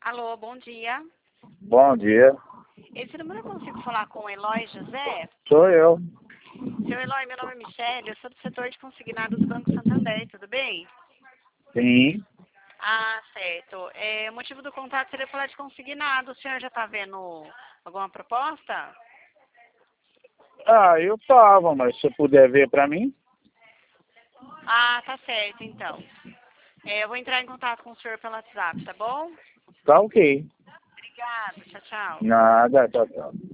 Alô, bom dia. Bom dia, Esse número eu consigo falar com o Eloy José? sou eu. Seu Eloy, meu nome é Michele, eu sou do setor de consignado do Banco Santander, tudo bem? Sim. Ah, certo. O motivo do contato seria falar de consignado. O senhor já está vendo alguma proposta? Ah, eu tava, mas se você puder ver pra mim, Ah, tá certo, então. Eu vou entrar em contato com o senhor pelo WhatsApp, tá bom? tá ok. Obrigada, tchau, tchau. Nada, tchau, tchau.